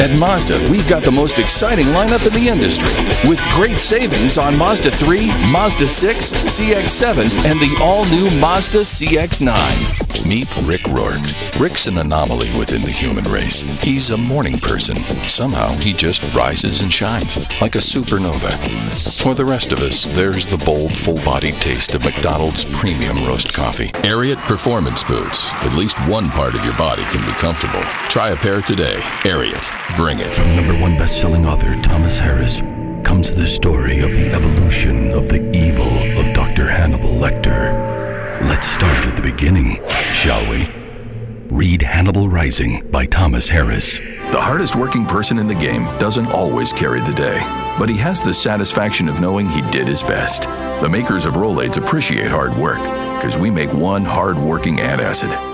At Mazda, we've got the most exciting lineup in the industry, with great savings on Mazda 3, Mazda 6, CX-7, and the all-new Mazda CX-9. Meet Rick Rourke. Rick's an anomaly within the human race. He's a morning person. Somehow, he just rises and shines, like a supernova. For the rest of us, there's the bold, full-bodied taste of McDonald's premium roast coffee. Ariat Performance Boots. At least one part of your body can be comfortable. Try a pair today. Ariat. Bring it. From #1 best-selling author Thomas Harris comes the story of the evolution of the evil of Dr. Hannibal Lecter. Let's start at the beginning, shall we? Read Hannibal Rising by Thomas Harris. The hardest working person in the game doesn't always carry the day, but he has the satisfaction of knowing he did his best. The makers of Rolaids appreciate hard work, because we make one hard-working antacid.